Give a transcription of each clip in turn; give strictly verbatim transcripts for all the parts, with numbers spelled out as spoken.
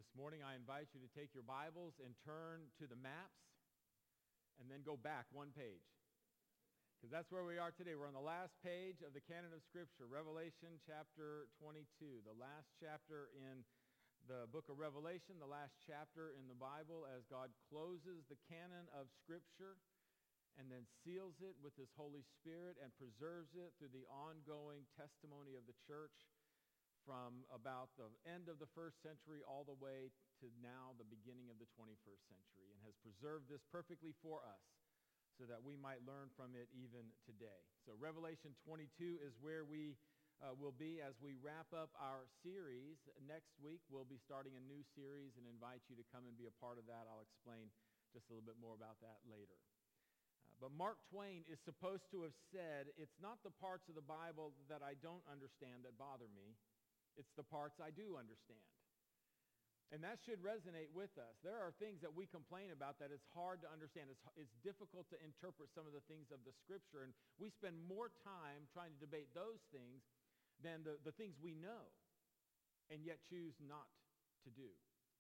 This morning I invite you to take your Bibles and turn to the maps and then go back one page. Because that's where we are today. We're on the last page of the canon of Scripture, Revelation chapter twenty-two, the last chapter in the book of Revelation, the last chapter in the Bible as God closes the canon of Scripture and then seals it with his Holy Spirit and preserves it through the ongoing testimony of the church from about the end of the first century all the way to now the beginning of the twenty-first century, and has preserved this perfectly for us so that we might learn from it even today. So Revelation twenty-two is where we uh, will be as we wrap up our series. Next week we'll be starting a new series and invite you to come and be a part of that. I'll explain just a little bit more about that later. Uh, but Mark Twain is supposed to have said, it's not the parts of the Bible that I don't understand that bother me. It's the parts I do understand. And that should resonate with us. There are things that we complain about that it's hard to understand. It's, it's difficult to interpret some of the things of the Scripture. And we spend more time trying to debate those things than the, the things we know and yet choose not to do.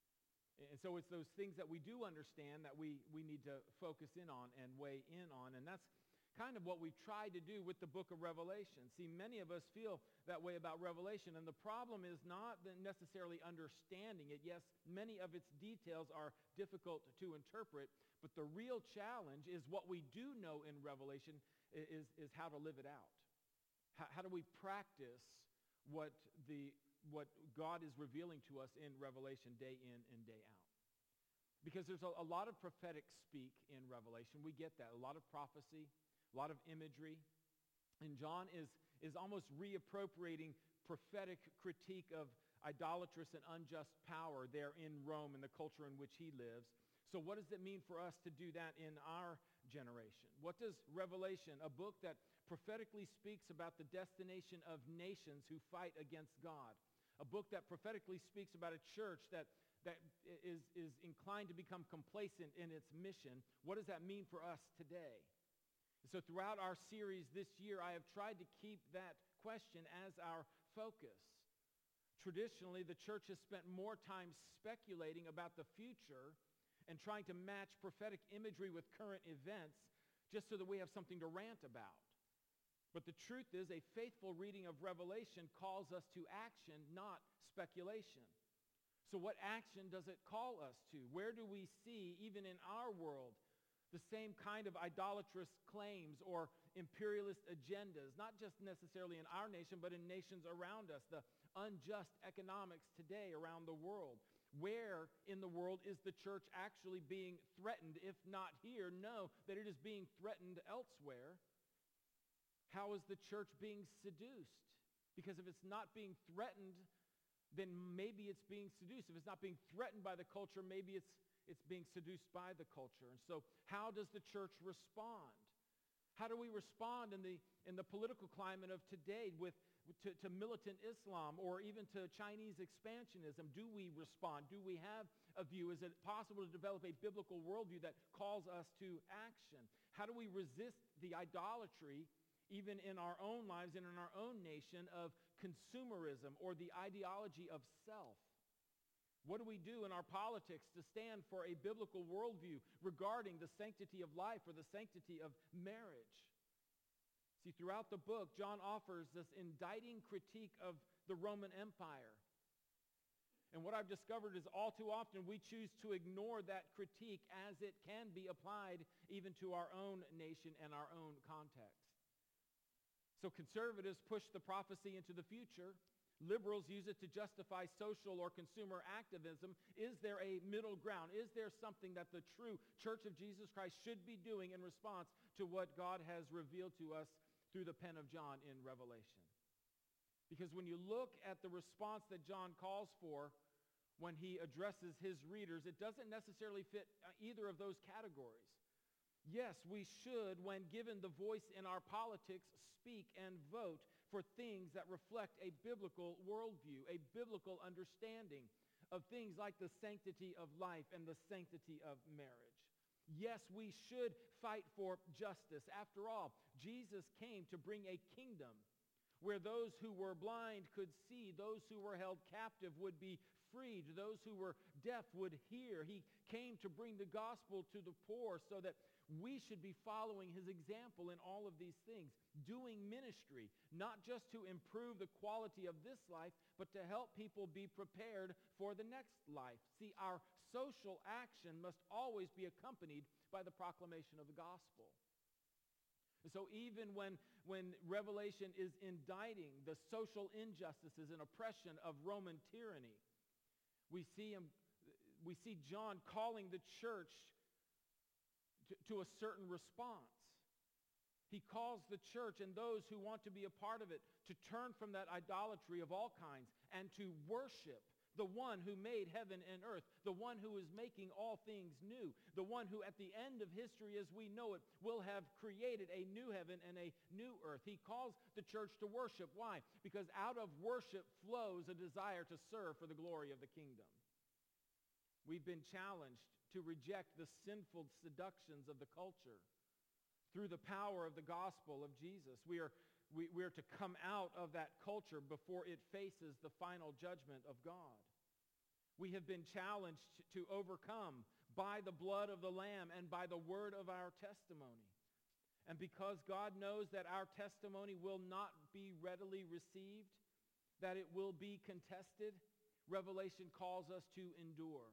And so it's those things that we do understand that we, we need to focus in on and weigh in on. And that's kind of what we've tried to do with the book of Revelation. See, many of us feel that way about Revelation, and the problem is not necessarily understanding it. Yes, many of its details are difficult to interpret, but the real challenge is what we do know in Revelation is, is how to live it out. How, how do we practice what the what God is revealing to us in Revelation day in and day out? Because there's a, a lot of prophetic speak in Revelation. We get that. A lot of prophecy, a lot of imagery. And John is, is almost reappropriating prophetic critique of idolatrous and unjust power there in Rome and the culture in which he lives. So what does it mean for us to do that in our generation? What does Revelation, a book that prophetically speaks about the destination of nations who fight against God, a book that prophetically speaks about a church that, that is, is inclined to become complacent in its mission, what does that mean for us today? So throughout our series this year, I have tried to keep that question as our focus. Traditionally, the church has spent more time speculating about the future and trying to match prophetic imagery with current events just so that we have something to rant about. But the truth is, a faithful reading of Revelation calls us to action, not speculation. So what action does it call us to? Where do we see, even in our world, the same kind of idolatrous claims or imperialist agendas, not just necessarily in our nation, but in nations around us, the unjust economics today around the world? Where in the world is the church actually being threatened? If not here, know that it is being threatened elsewhere. How is the church being seduced? Because if it's not being threatened, then maybe it's being seduced. If it's not being threatened by the culture, maybe it's It's being seduced by the culture. And so how does the church respond? How do we respond in the in the political climate of today with to, to militant Islam or even to Chinese expansionism? Do we respond? Do we have a view? Is it possible to develop a biblical worldview that calls us to action? How do we resist the idolatry even in our own lives and in our own nation of consumerism or the ideology of self? What do we do in our politics to stand for a biblical worldview regarding the sanctity of life or the sanctity of marriage? See, throughout the book, John offers this indicting critique of the Roman Empire. And what I've discovered is all too often we choose to ignore that critique as it can be applied even to our own nation and our own context. So conservatives push the prophecy into the future. Liberals use it to justify social or consumer activism. Is there a middle ground? Is there something that the true Church of Jesus Christ should be doing in response to what God has revealed to us through the pen of John in Revelation? Because when you look at the response that John calls for when he addresses his readers, it doesn't necessarily fit either of those categories. Yes, we should, when given the voice in our politics, speak and vote for things that reflect a biblical worldview, a biblical understanding of things like the sanctity of life and the sanctity of marriage. Yes, we should fight for justice. After all, Jesus came to bring a kingdom where those who were blind could see, those who were held captive would be freed, those who were deaf would hear. He came to bring the gospel to the poor so that we should be following his example in all of these things, doing ministry, not just to improve the quality of this life, but to help people be prepared for the next life. See, our social action must always be accompanied by the proclamation of the gospel. So even when, when Revelation is indicting the social injustices and oppression of Roman tyranny, we see him, we see John calling the church to, to a certain response. He calls the church and those who want to be a part of it to turn from that idolatry of all kinds and to worship the one who made heaven and earth, the one who is making all things new, the one who at the end of history as we know it will have created a new heaven and a new earth. He calls the church to worship. Why? Because out of worship flows a desire to serve for the glory of the kingdom. We've been challenged to reject the sinful seductions of the culture through the power of the gospel of Jesus. We are We, we are to come out of that culture before it faces the final judgment of God. We have been challenged to overcome by the blood of the Lamb and by the word of our testimony. And because God knows that our testimony will not be readily received, that it will be contested, Revelation calls us to endure.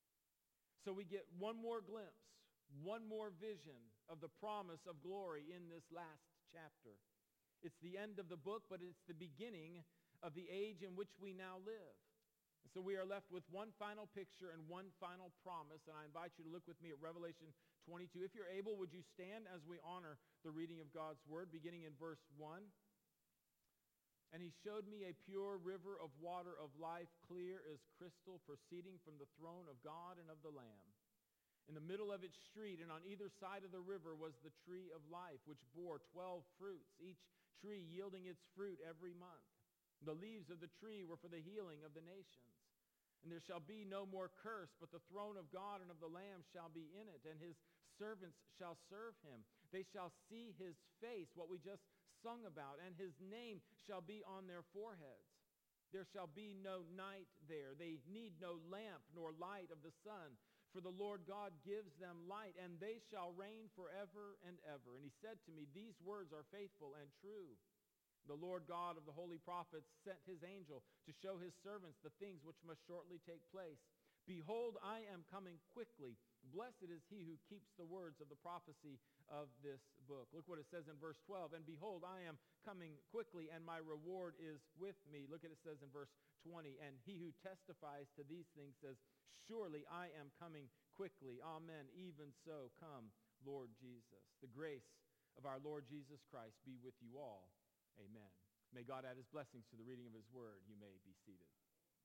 So we get one more glimpse, one more vision of the promise of glory in this last chapter. It's the end of the book, but it's the beginning of the age in which we now live. And so we are left with one final picture and one final promise, and I invite you to look with me at Revelation twenty-two. If you're able, would you stand as we honor the reading of God's word, beginning in verse one? And he showed me a pure river of water of life, clear as crystal, proceeding from the throne of God and of the Lamb. In the middle of its street and on either side of the river was the tree of life, which bore twelve fruits, each tree yielding its fruit every month. The leaves of the tree were for the healing of the nations. And there shall be no more curse, but the throne of God and of the Lamb shall be in it, and his servants shall serve him. They shall see his face, what we just sung about, and his name shall be on their foreheads. There shall be no night there. They need no lamp nor light of the sun, for the Lord God gives them light, and they shall reign forever and ever. And he said to me, these words are faithful and true. The Lord God of the holy prophets sent his angel to show his servants the things which must shortly take place. Behold, I am coming quickly. Blessed is he who keeps the words of the prophecy of this book. Look what it says in verse twelve. And behold, I am coming quickly, and my reward is with me. Look at it says in verse twenty. And he who testifies to these things says, surely I am coming quickly. Amen. Even so, come, Lord Jesus. The grace of our Lord Jesus Christ be with you all. Amen. May God add his blessings to the reading of his word. You may be seated.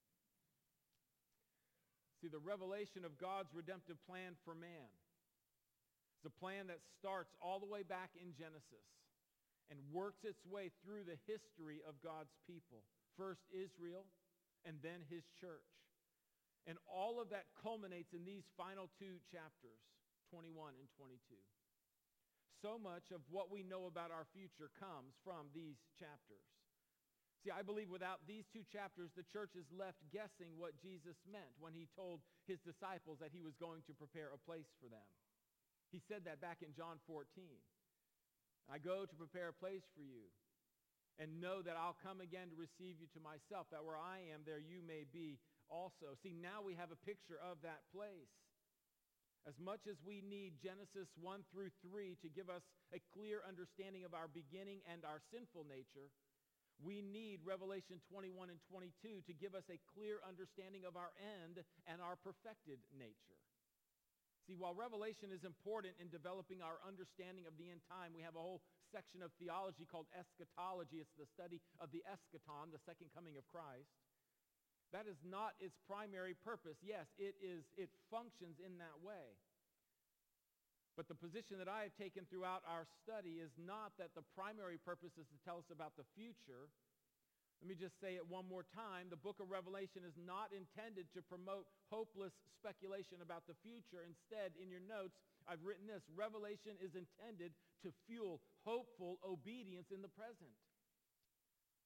See, the revelation of God's redemptive plan for man is a plan that starts all the way back in Genesis and works its way through the history of God's people. First Israel, and then his church. And all of that culminates in these final two chapters, twenty-one and twenty-two. So much of what we know about our future comes from these chapters. See, I believe without these two chapters, the church is left guessing what Jesus meant when he told his disciples that he was going to prepare a place for them. He said that back in John fourteen. I go to prepare a place for you, and know that I'll come again to receive you to myself, that where I am, there you may be also. See, now we have a picture of that place. As much as we need Genesis one through three to give us a clear understanding of our beginning and our sinful nature, we need Revelation twenty-one and twenty-two to give us a clear understanding of our end and our perfected nature. See, while Revelation is important in developing our understanding of the end time, we have a whole section of theology called eschatology. It's the study of the eschaton, the second coming of Christ. That is not its primary purpose. Yes, it is. It functions in that way. But the position that I have taken throughout our study is not that the primary purpose is to tell us about the future. Let me just say it one more time. The book of Revelation is not intended to promote hopeless speculation about the future. Instead, in your notes, I've written this: Revelation is intended to fuel hopeful obedience in the present.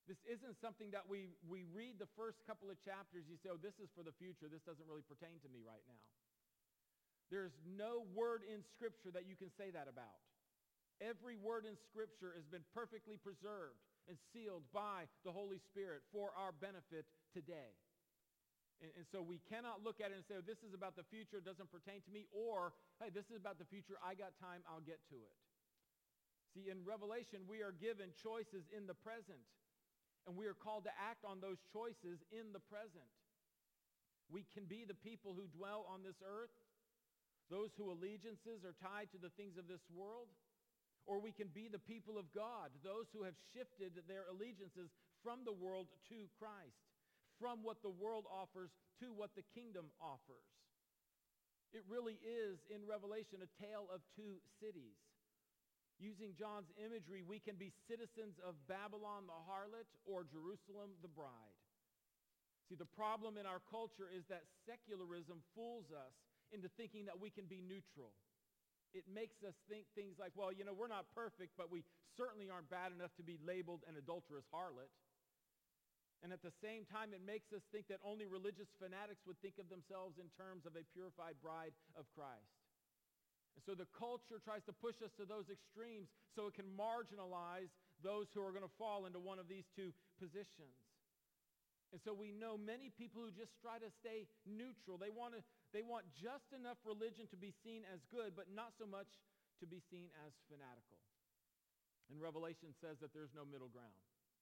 This isn't something that we, we read the first couple of chapters, you say, oh, this is for the future. This doesn't really pertain to me right now. There's no word in Scripture that you can say that about. Every word in Scripture has been perfectly preserved and sealed by the Holy Spirit for our benefit today. And, and so we cannot look at it and say, oh, this is about the future, it doesn't pertain to me, or, hey, this is about the future, I got time, I'll get to it. See, in Revelation, we are given choices in the present, and we are called to act on those choices in the present. We can be the people who dwell on this earth, those whose allegiances are tied to the things of this world, or we can be the people of God, those who have shifted their allegiances from the world to Christ, from what the world offers to what the kingdom offers. It really is, in Revelation, a tale of two cities. Using John's imagery, we can be citizens of Babylon the harlot or Jerusalem the bride. See, the problem in our culture is that secularism fools us into thinking that we can be neutral. It makes us think things like, well, you know, we're not perfect, but we certainly aren't bad enough to be labeled an adulterous harlot. And at the same time, it makes us think that only religious fanatics would think of themselves in terms of a purified bride of Christ. And so the culture tries to push us to those extremes so it can marginalize those who are going to fall into one of these two positions. And so we know many people who just try to stay neutral. They want to, they want just enough religion to be seen as good, but not so much to be seen as fanatical. And Revelation says that there's no middle ground.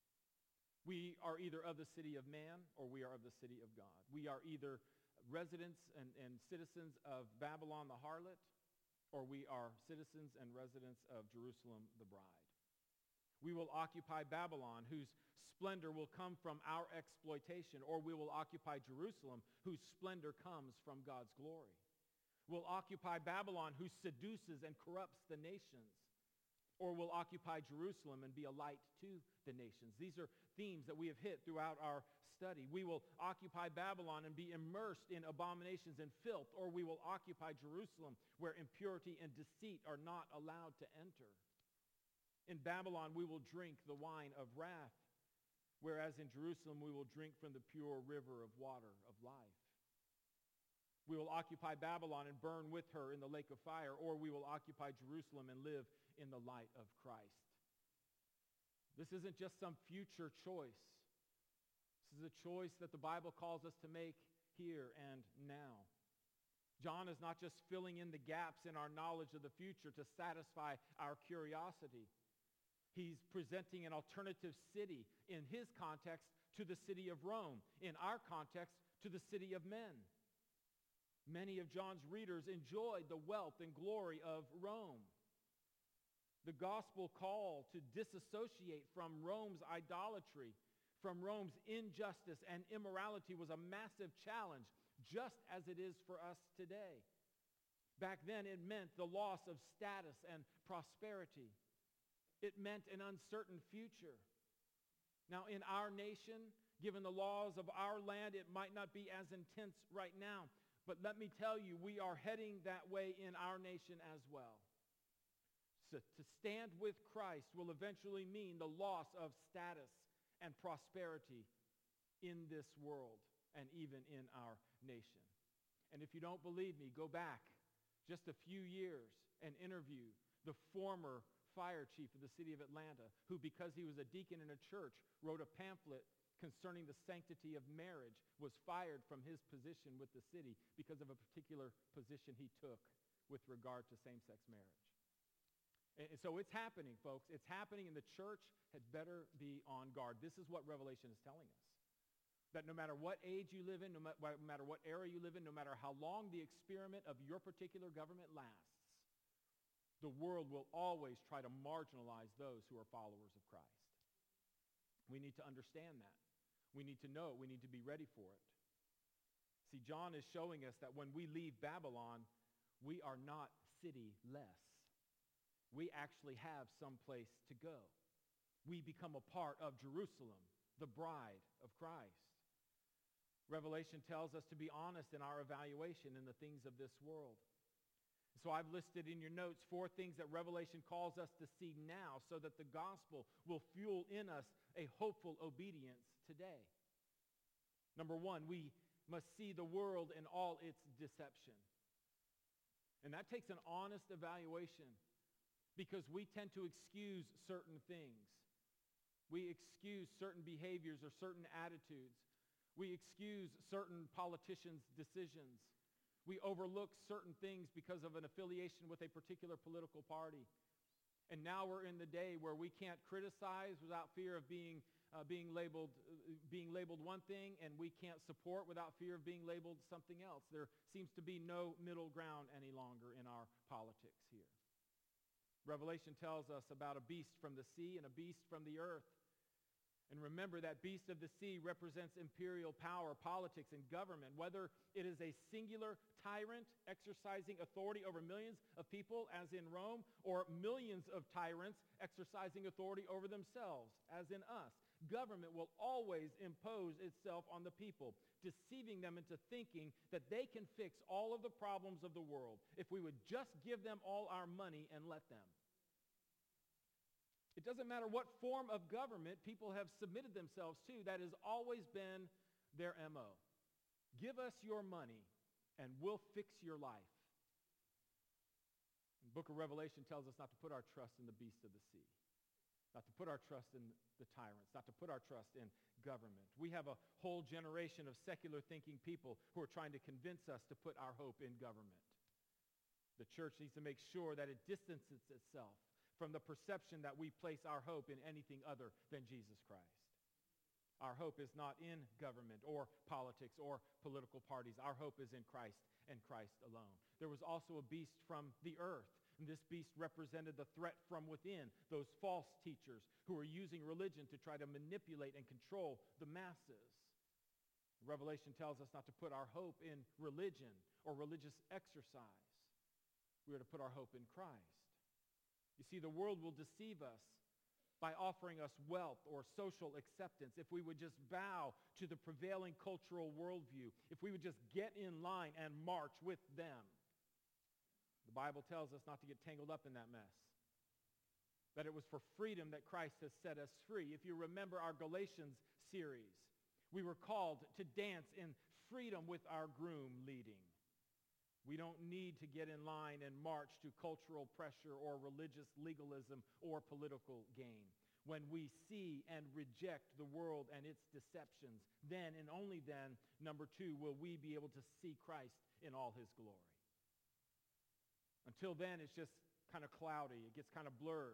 We are either of the city of man or we are of the city of God. We are either residents and, and citizens of Babylon the harlot, or we are citizens and residents of Jerusalem the bride. We will occupy Babylon, whose splendor will come from our exploitation, or we will occupy Jerusalem, whose splendor comes from God's glory. We'll occupy Babylon, who seduces and corrupts the nations, or we'll occupy Jerusalem and be a light to the nations. These are themes that we have hit throughout our study. We will occupy Babylon and be immersed in abominations and filth, or we will occupy Jerusalem where impurity and deceit are not allowed to enter. In Babylon, we will drink the wine of wrath, whereas in Jerusalem, we will drink from the pure river of water of life. We will occupy Babylon and burn with her in the lake of fire, or we will occupy Jerusalem and live in the light of Christ. This isn't just some future choice. This is a choice that the Bible calls us to make here and now. John is not just filling in the gaps in our knowledge of the future to satisfy our curiosity. He's presenting an alternative city in his context to the city of Rome, in our context to the city of men. Many of John's readers enjoyed the wealth and glory of Rome. The gospel call to disassociate from Rome's idolatry, from Rome's injustice and immorality was a massive challenge, just as it is for us today. Back then, it meant the loss of status and prosperity. It meant an uncertain future. Now, in our nation, given the laws of our land, it might not be as intense right now. But let me tell you, we are heading that way in our nation as well. So to stand with Christ will eventually mean the loss of status and prosperity in this world and even in our nation. And if you don't believe me, go back just a few years and interview the former fire chief of the city of Atlanta, who, because he was a deacon in a church, wrote a pamphlet concerning the sanctity of marriage, was fired from his position with the city because of a particular position he took with regard to same-sex marriage. And so it's happening, folks. It's happening, and the church had better be on guard. This is what Revelation is telling us. That no matter what age you live in, no matter what era you live in, no matter how long the experiment of your particular government lasts, the world will always try to marginalize those who are followers of Christ. We need to understand that. We need to know it. We need to be ready for it. See, John is showing us that when we leave Babylon, we are not city-less. We actually have some place to go. We become a part of Jerusalem, the bride of Christ. Revelation tells us to be honest in our evaluation in the things of this world. So I've listed in your notes four things that Revelation calls us to see now so that the gospel will fuel in us a hopeful obedience today. Number one, we must see the world in all its deception. And that takes an honest evaluation because we tend to excuse certain things. We excuse certain behaviors or certain attitudes. We excuse certain politicians' decisions. We overlook certain things because of an affiliation with a particular political party. And now we're in the day where we can't criticize without fear of being uh, being labeled uh, being labeled one thing, and we can't support without fear of being labeled something else. There seems to be no middle ground any longer in our politics here. Revelation tells us about a beast from the sea and a beast from the earth. And remember, that beast of the sea represents imperial power, politics, and government. Whether it is a singular tyrant exercising authority over millions of people, as in Rome, or millions of tyrants exercising authority over themselves, as in us, government will always impose itself on the people, deceiving them into thinking that they can fix all of the problems of the world if we would just give them all our money and let them. It doesn't matter what form of government people have submitted themselves to. That has always been their M O. Give us your money and we'll fix your life. The book of Revelation tells us not to put our trust in the beast of the sea, not to put our trust in the tyrants, not to put our trust in government. We have a whole generation of secular thinking people who are trying to convince us to put our hope in government. The church needs to make sure that it distances itself from the perception that we place our hope in anything other than Jesus Christ. Our hope is not in government or politics or political parties. Our hope is in Christ and Christ alone. There was also a beast from the earth, and this beast represented the threat from within, those false teachers who are using religion to try to manipulate and control the masses. Revelation tells us not to put our hope in religion or religious exercise. We are to put our hope in Christ. You see, the world will deceive us by offering us wealth or social acceptance if we would just bow to the prevailing cultural worldview, if we would just get in line and march with them. The Bible tells us not to get tangled up in that mess, that it was for freedom that Christ has set us free. If you remember our Galatians series, we were called to dance in freedom with our groom leading. We don't need to get in line and march to cultural pressure or religious legalism or political gain. When we see and reject the world and its deceptions, then and only then, number two, will we be able to see Christ in all his glory. Until then, it's just kind of cloudy. It gets kind of blurred.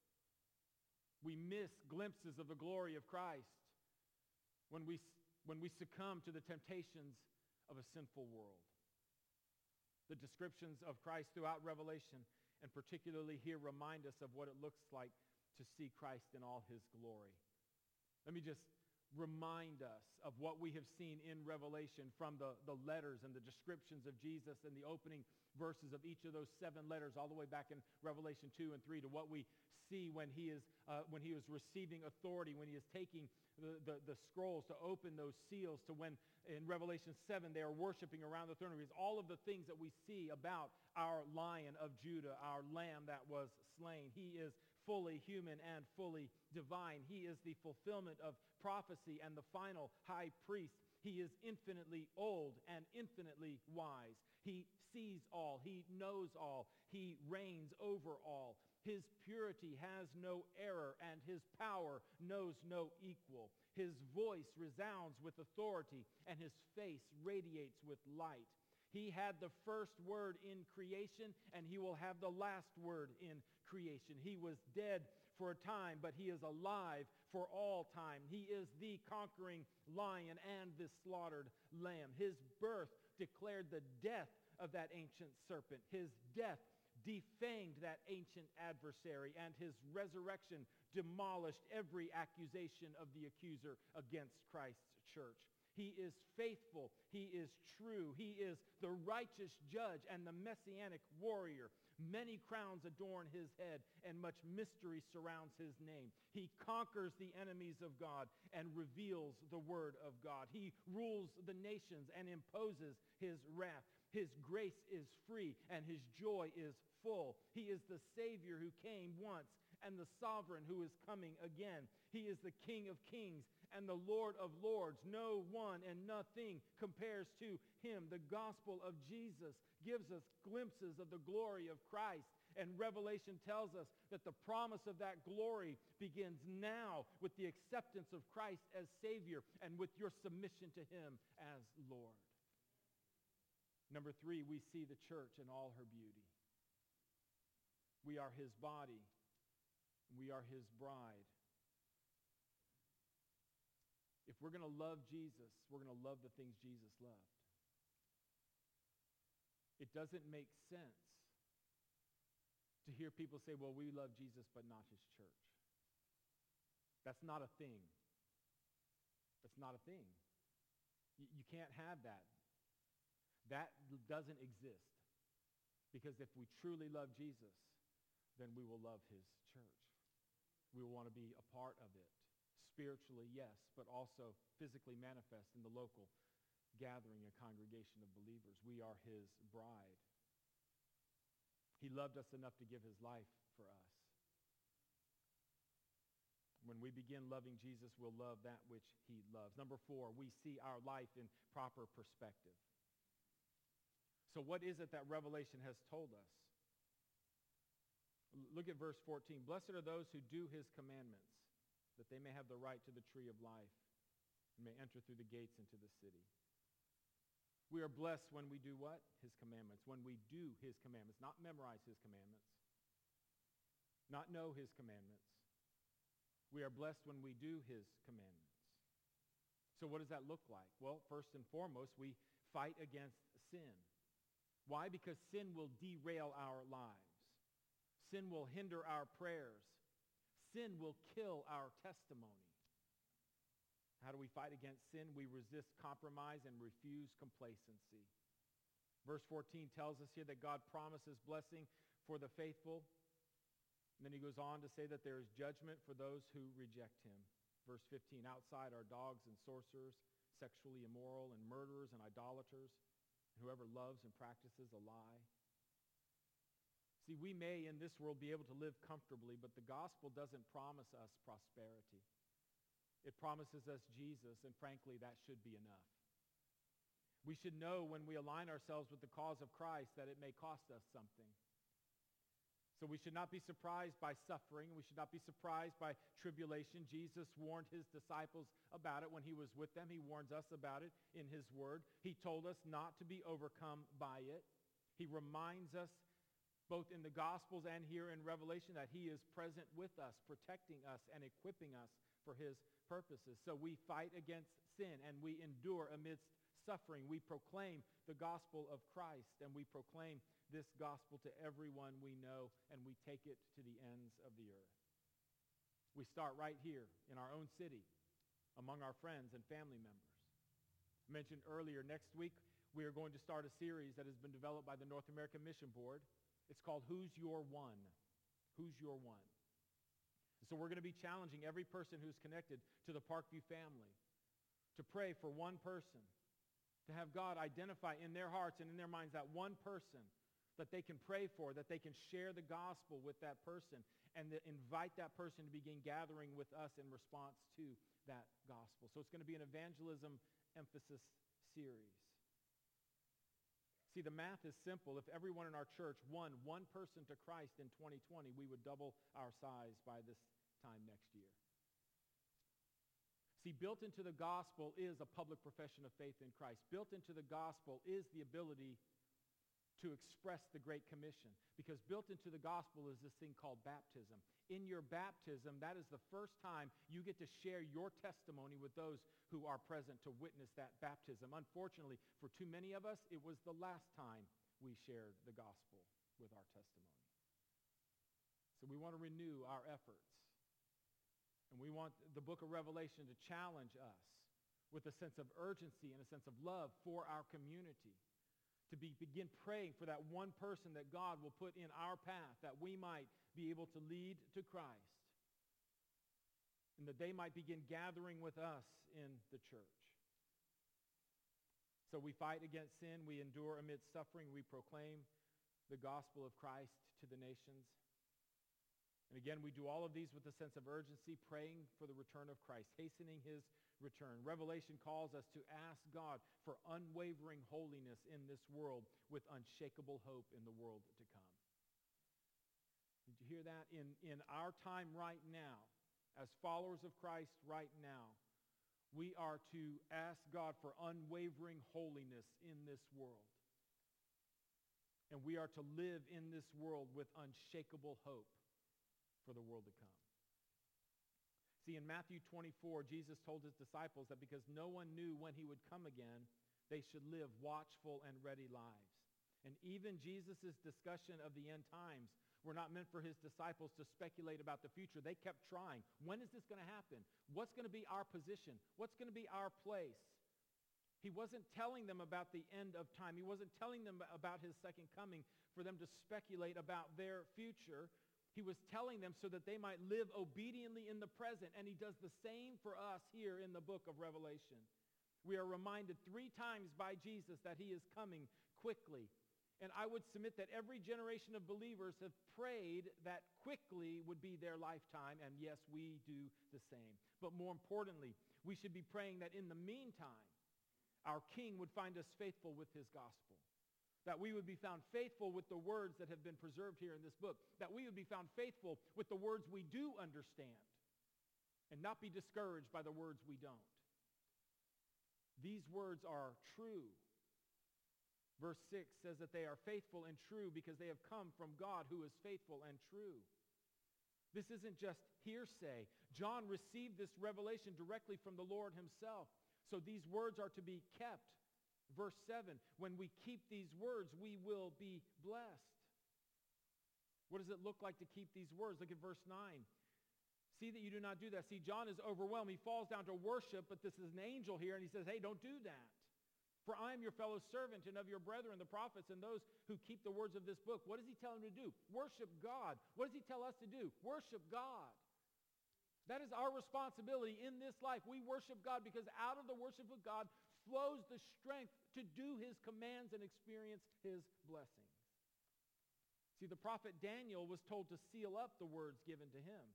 We miss glimpses of the glory of Christ when we, when we succumb to the temptations of a sinful world. The descriptions of Christ throughout Revelation, and particularly here, remind us of what it looks like to see Christ in all his glory. Let me just remind us of what we have seen in Revelation from the, the letters and the descriptions of Jesus and the opening verses of each of those seven letters all the way back in Revelation two and three to what we see when he is uh, when he is receiving authority, when he is taking the, the, the scrolls to open those seals, to when in Revelation seven they are worshiping around the throne of Jesus. All of the things that we see about our Lion of Judah, our Lamb that was slain. He is fully human and fully divine. He is the fulfillment of prophecy and the final high priest. He is infinitely old and infinitely wise. He sees all. He knows all. He reigns over all. His purity has no error, and his power knows no equal. His voice resounds with authority, and his face radiates with light. He had the first word in creation, and he will have the last word in creation. He was dead for a time, but he is alive for all time. He is the conquering lion and the slaughtered lamb. His birth declared the death of that ancient serpent. His death defanged that ancient adversary, and his resurrection demolished every accusation of the accuser against Christ's church. He is faithful. He is true. He is the righteous judge and the messianic warrior. Many crowns adorn his head, and much mystery surrounds his name. He conquers the enemies of God and reveals the word of God. He rules the nations and imposes his wrath. His grace is free and his joy is full. He is the Savior who came once and the sovereign who is coming again. He is the King of kings and the Lord of lords. No one and nothing compares to him. The gospel of Jesus gives us glimpses of the glory of Christ. And Revelation tells us that the promise of that glory begins now with the acceptance of Christ as Savior and with your submission to him as Lord. Number three, we see the church in all her beauty. We are his body. We are his bride. If we're going to love Jesus, we're going to love the things Jesus loved. It doesn't make sense to hear people say, well, we love Jesus, but not his church. That's not a thing. That's not a thing. You, you can't have that. That doesn't exist. Because if we truly love Jesus, then we will love his church. We will want to be a part of it. Spiritually, yes, but also physically manifest in the local gathering and congregation of believers. We are his bride. He loved us enough to give his life for us. When we begin loving Jesus, we'll love that which he loves. Number four, we see our life in proper perspective. So what is it that Revelation has told us? Look at verse fourteen. Blessed are those who do his commandments, that they may have the right to the tree of life and may enter through the gates into the city. We are blessed when we do what? His commandments. When we do his commandments. Not memorize his commandments. Not know his commandments. We are blessed when we do his commandments. So what does that look like? Well, first and foremost, we fight against sin. Why? Because sin will derail our lives. Sin will hinder our prayers. Sin will kill our testimony. How do we fight against sin? We resist compromise and refuse complacency. Verse fourteen tells us here that God promises blessing for the faithful. And then he goes on to say that there is judgment for those who reject him. Verse fifteen, outside are dogs and sorcerers, sexually immoral and murderers and idolaters, and whoever loves and practices a lie. See, we may in this world be able to live comfortably, but the gospel doesn't promise us prosperity. It promises us Jesus, and frankly, that should be enough. We should know when we align ourselves with the cause of Christ that it may cost us something. So we should not be surprised by suffering. We should not be surprised by tribulation. Jesus warned his disciples about it when he was with them. He warns us about it in his word. He told us not to be overcome by it. He reminds us both in the Gospels and here in Revelation that he is present with us, protecting us and equipping us for his purposes. So we fight against sin and we endure amidst suffering. We proclaim the gospel of Christ and we proclaim this gospel to everyone we know and we take it to the ends of the earth. We start right here in our own city among our friends and family members. I mentioned earlier, next week we are going to start a series that has been developed by the North American Mission Board. It's called Who's Your One? Who's Your One? So we're going to be challenging every person who's connected to the Parkview family to pray for one person, to have God identify in their hearts and in their minds that one person that they can pray for, that they can share the gospel with that person, and to invite that person to begin gathering with us in response to that gospel. So it's going to be an evangelism emphasis series. See, the math is simple. If everyone in our church won one person to Christ in twenty twenty, we would double our size by this time next year. See, built into the gospel is a public profession of faith in Christ. Built into the gospel is the ability to express the Great Commission. Because built into the gospel is this thing called baptism. In your baptism, that is the first time you get to share your testimony with those who are present to witness that baptism. Unfortunately, for too many of us, it was the last time we shared the gospel with our testimony. So we want to renew our efforts. And we want the book of Revelation to challenge us with a sense of urgency and a sense of love for our community. To be, begin praying for that one person that God will put in our path that we might be able to lead to Christ. And that they might begin gathering with us in the church. So we fight against sin. We endure amidst suffering. We proclaim the gospel of Christ to the nations. And again, we do all of these with a sense of urgency, praying for the return of Christ, hastening his return. Revelation calls us to ask God for unwavering holiness in this world with unshakable hope in the world to come. Did you hear that? In, in our time right now, as followers of Christ right now, we are to ask God for unwavering holiness in this world. And we are to live in this world with unshakable hope for the world to come. See, in Matthew twenty-four, Jesus told his disciples that because no one knew when he would come again, they should live watchful and ready lives. And even Jesus' discussion of the end times were not meant for his disciples to speculate about the future. They kept trying. When is this going to happen? What's going to be our position? What's going to be our place? He wasn't telling them about the end of time. He wasn't telling them about his second coming for them to speculate about their future. He was telling them so that they might live obediently in the present. And he does the same for us here in the book of Revelation. We are reminded three times by Jesus that he is coming quickly. And I would submit that every generation of believers have prayed that quickly would be their lifetime. And yes, we do the same. But more importantly, we should be praying that in the meantime, our King would find us faithful with his gospel. That we would be found faithful with the words that have been preserved here in this book. That we would be found faithful with the words we do understand. And not be discouraged by the words we don't. These words are true. Verse six says that they are faithful and true because they have come from God who is faithful and true. This isn't just hearsay. John received this revelation directly from the Lord himself. So these words are to be kept. Verse seven, when we keep these words, we will be blessed. What does it look like to keep these words? Look at verse nine. See that you do not do that. See, John is overwhelmed. He falls down to worship, but this is an angel here, and he says, hey, don't do that. For I am your fellow servant and of your brethren, the prophets, and those who keep the words of this book. What does he tell him to do? Worship God. What does he tell us to do? Worship God. That is our responsibility in this life. We worship God because out of the worship of God flows the strength to do his commands and experience his blessings. See, the prophet Daniel was told to seal up the words given to him.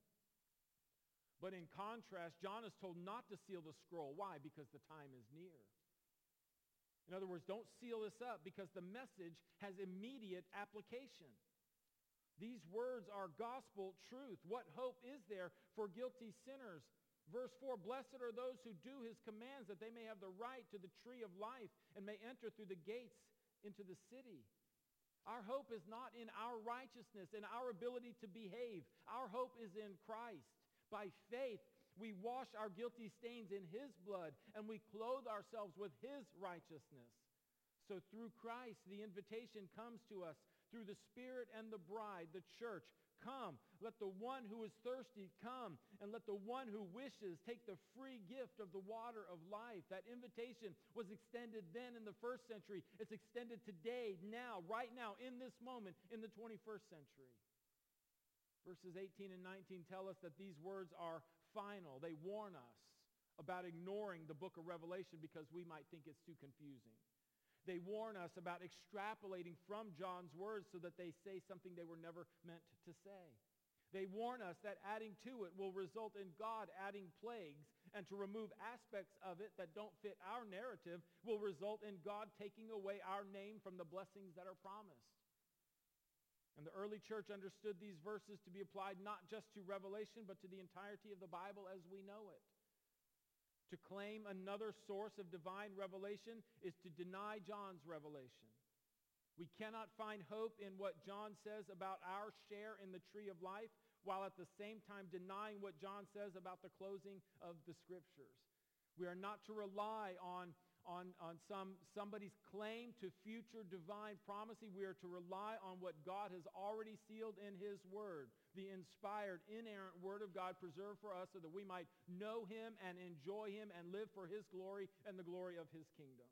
But in contrast, John is told not to seal the scroll. Why? Because the time is near. In other words, don't seal this up because the message has immediate application. These words are gospel truth. What hope is there for guilty sinners? Verse four, blessed are those who do his commands, that they may have the right to the tree of life and may enter through the gates into the city. Our hope is not in our righteousness and our ability to behave. Our hope is in Christ. By faith, we wash our guilty stains in his blood and we clothe ourselves with his righteousness. So through Christ, the invitation comes to us through the Spirit and the bride, the church. Come, let the one who is thirsty come, and let the one who wishes take the free gift of the water of life. That invitation was extended then in the first century. It's extended today, now, right now, in this moment, in the twenty-first century. Verses eighteen and nineteen tell us that these words are final. They warn us about ignoring the book of Revelation because we might think it's too confusing. They warn us about extrapolating from John's words so that they say something they were never meant to say. They warn us that adding to it will result in God adding plagues, and to remove aspects of it that don't fit our narrative will result in God taking away our name from the blessings that are promised. And the early church understood these verses to be applied not just to Revelation, but to the entirety of the Bible as we know it. To claim another source of divine revelation is to deny John's revelation. We cannot find hope in what John says about our share in the tree of life, while at the same time denying what John says about the closing of the scriptures. We are not to rely on, on, on some, somebody's claim to future divine prophecy. We are to rely on what God has already sealed in his word, the inspired, inerrant word of God preserved for us so that we might know him and enjoy him and live for his glory and the glory of his kingdom.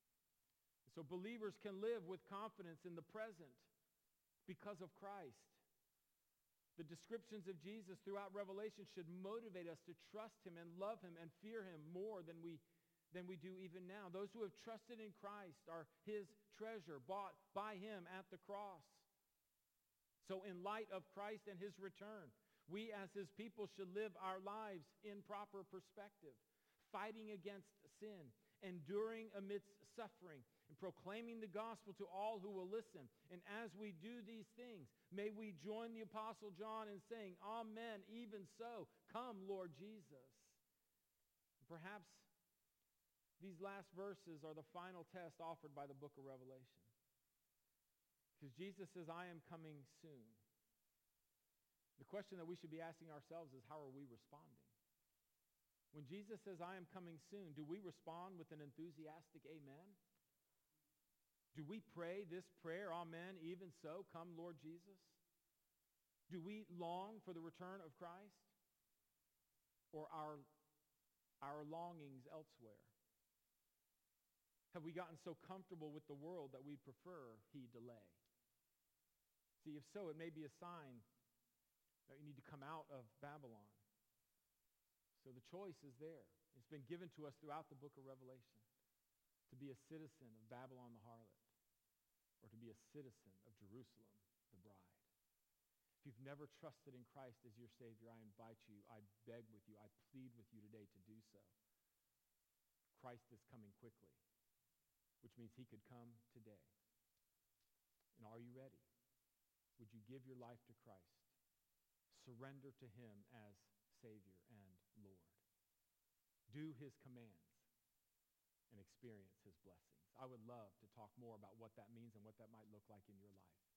So believers can live with confidence in the present because of Christ. The descriptions of Jesus throughout Revelation should motivate us to trust him and love him and fear him more than we, than we do even now. Those who have trusted in Christ are his treasure, bought by him at the cross. So in light of Christ and his return, we as his people should live our lives in proper perspective, fighting against sin, enduring amidst suffering, and proclaiming the gospel to all who will listen. And as we do these things, may we join the Apostle John in saying, Amen, even so, come, Lord Jesus. Perhaps these last verses are the final test offered by the book of Revelation. Because Jesus says, I am coming soon. The question that we should be asking ourselves is, how are we responding? When Jesus says, I am coming soon, do we respond with an enthusiastic amen? Do we pray this prayer, Amen, even so, come Lord Jesus? Do we long for the return of Christ? Or are our longings elsewhere? Have we gotten so comfortable with the world that we prefer he delay? See, if so, it may be a sign that you need to come out of Babylon. So the choice is there. It's been given to us throughout the book of Revelation to be a citizen of Babylon the harlot, or to be a citizen of Jerusalem the bride. If you've never trusted in Christ as your Savior, I invite you, I beg with you, I plead with you today to do so. Christ is coming quickly, which means he could come today. And are you ready? Would you give your life to Christ? Surrender to him as Savior and Lord. Do his commands and experience his blessings. I would love to talk more about what that means and what that might look like in your life.